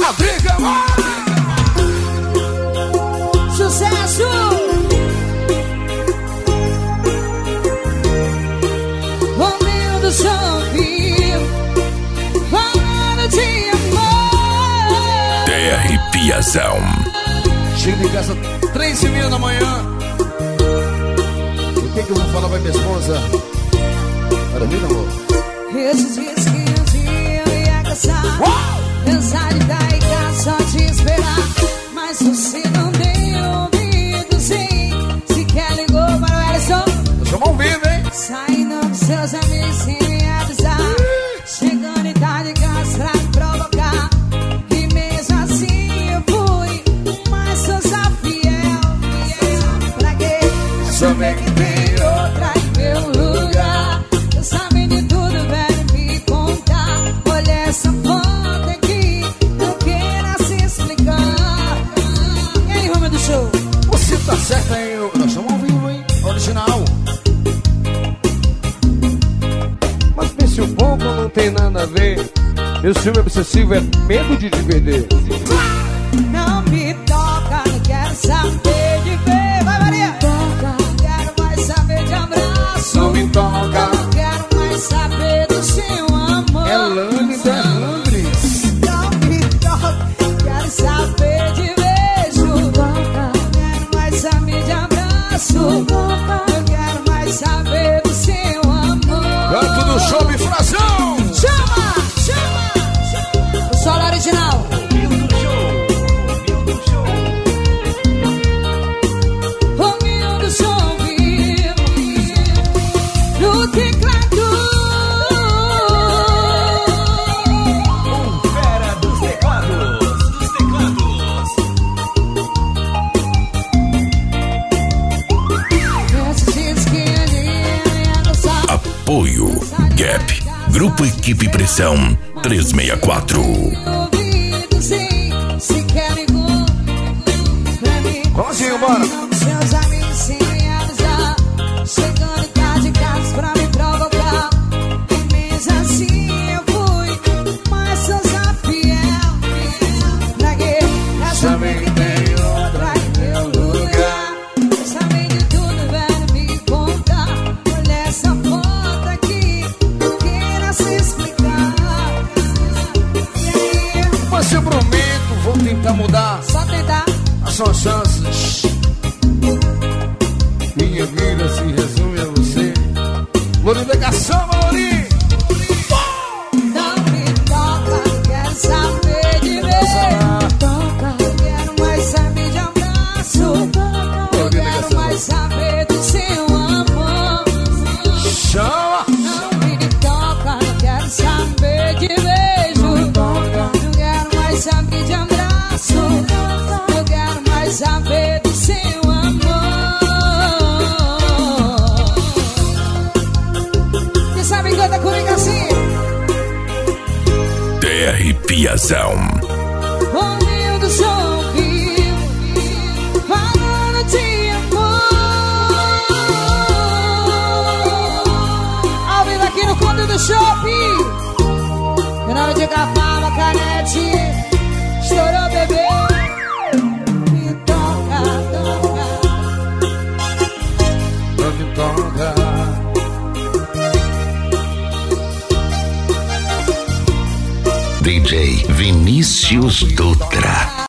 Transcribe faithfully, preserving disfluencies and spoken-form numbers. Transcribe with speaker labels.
Speaker 1: A briga,
Speaker 2: sucesso! Ouvindo som vivo, falando de amor.
Speaker 3: D R Piazão.
Speaker 1: Chego em casa três e meia da manhã. O que que eu vou falar pra minha esposa? Para mim, amor.
Speaker 2: Esses dias que um dia eu ia cansar, pensar de dar em casa só te esperar. Mas você não deu ouvido, sim. Sequer ligou para o Ellison.
Speaker 1: Estamos ao vivo, hein?
Speaker 2: Saindo com seus amigos sem me avisar. Chegando em tarde em casa pra me provocar. E mesmo assim eu fui, mas sou só fiel, fiel. Pra quê?
Speaker 1: Saber que tem
Speaker 2: Outra em meu lugar. Eu sabia de tudo, velho, me contar. Olha essa foto aqui, não queira se explicar. E aí, Romeu do Show?
Speaker 1: Você tá certo, hein? Nós estamos ao vivo, hein? Original.
Speaker 4: Mas pense um pouco, não tem nada a ver. Meu ciúme obsessivo é medo de te perder.
Speaker 2: Não me toca, não quero saber de ver. Vai, Maria! Toca, não quero mais saber de abraço.
Speaker 1: Não me toca.
Speaker 2: Não quero mais saber do seu amor.
Speaker 1: É Lani Derrambres.
Speaker 2: Não me toca, não quero saber de beijo. Não quero mais saber de abraço. Não quero mais saber do seu amor.
Speaker 1: Canto do show, Bifrazão.
Speaker 2: Chama, chama, chama. O solo original. Ouvindo o som vivo no teclado.
Speaker 3: Fera dos teclados, dos teclados.
Speaker 2: Esses dias que eu ia dançar.
Speaker 3: Apoio Gap. Grupo Equipe Pressão trezentos e sessenta e quatro.
Speaker 2: Ouvido sim, sequer ligou pra mim.
Speaker 1: Como assim, bora?
Speaker 2: Seus amigos sem me avisar. Chegando em tarde em casa pra me provocar. E mesmo assim eu fui, mas sou só fiel. Pra quê? Pra saber que tem outra em meu lugar. Saber de tudo, velho, me contar. Olha essa foto aqui, não queira se explicar. E aí,
Speaker 1: Mas eu prometo, vou tentar mudar
Speaker 2: só tentar.
Speaker 1: as suas chances. Minha vida se resume a você. Lorinda Caçamba, Lorim.
Speaker 2: Não me toca, não quero saber de beijo. Toca, não quero mais saber de abraço. Não quero mais saber do seu amor.
Speaker 1: Chama.
Speaker 2: Não me toca, não quero saber de beijo. Não quero mais saber de abraço. Não quero mais saber do seu amor. Quem sabe canta comigo assim?
Speaker 3: D R Piazão.
Speaker 2: Ouvindo som vivo, falando de amor. Ao vivo aqui no Conde do Shopping. Meu nome de Capava, Canete. Estourou, bebê. Me toca, toca.
Speaker 1: Não me toca.
Speaker 3: D J Vinícius Dutra.